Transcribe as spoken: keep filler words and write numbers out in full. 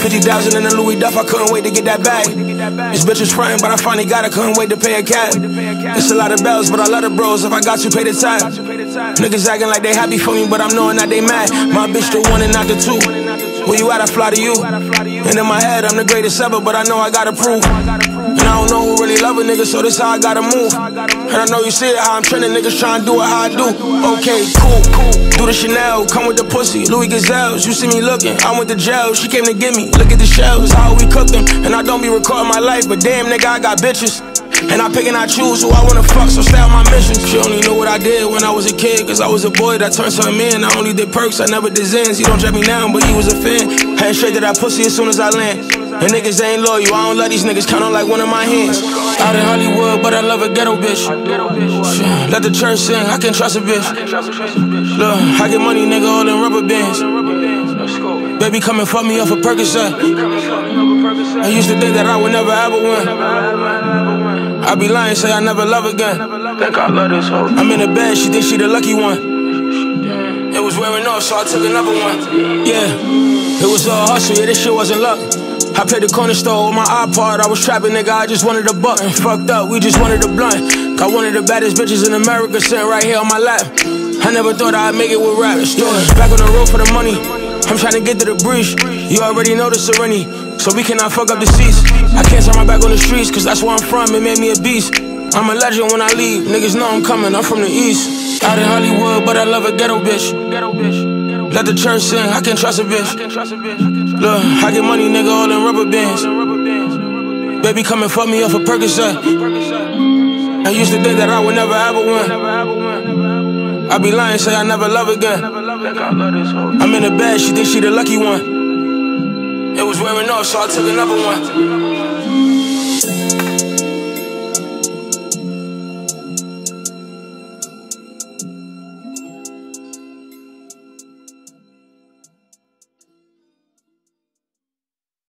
fifty thousand in the Louis Duff, I couldn't wait to get that bag. This bitch was frontin', but I finally got it, couldn't wait to pay a cab. It's a lot of bells, but I love the bros, if I got to pay the time. Niggas acting like they happy for me, but I'm knowing that they mad. My bitch the one and not the two. Where you at, I fly to you. And in my head, I'm the greatest ever, but I know I gotta prove. And I don't know who really love a nigga, so this how I gotta move. And I know you see it, how I'm trending, niggas tryna do it how I do. Okay, cool, cool. Do the Chanel, come with the pussy. Louis Gazelles, you see me looking. I went to jail, she came to get me. Look at the shells, how we cook them. And I don't be recording my life, but damn nigga, I got bitches. And I pick and I choose who I wanna fuck, so stay on my mission. She only knew what I did when I was a kid, cause I was a boy that turned something in. I only did perks, I never did Zins. He don't check me now, but he was a fan. Heading straight to that pussy as soon as I land. And niggas ain't loyal, I don't let these niggas count on like one of my hands. Out in Hollywood, but I love a ghetto bitch. Shit, let the church sing, I can't trust a bitch. Look, I get money, nigga, all in rubber bands. Baby, come and fuck me off a Percocet. I used to think that I would never ever win. I be lying, say I never love again. Think I love this hoe. I'm in the bed, she think she the lucky one. It was wearing off, so I took another one. Yeah, it was all hustle, yeah, this shit wasn't luck. I played the corner store with my iPod, I was trapping, nigga, I just wanted a button. Fucked up, we just wanted a blunt. Got one of the baddest bitches in America sitting right here on my lap. I never thought I'd make it with rap. Yeah, back on the road for the money, I'm trying to get to the breeze. You already know the serenity, so we cannot fuck up the seats. I can't turn my back on the streets, cause that's where I'm from, it made me a beast. I'm a legend when I leave, niggas know I'm coming, I'm from the east. Out in Hollywood, but I love a ghetto bitch. Let the church sing, I can't trust a bitch. Look, I get money, nigga, all in rubber bands. Baby, come and fuck me off a Percocet. I used to think that I would never ever win. I be lying, say I never love again. I'm in the bed, she think she the lucky one. It was wearing off, so I took another one.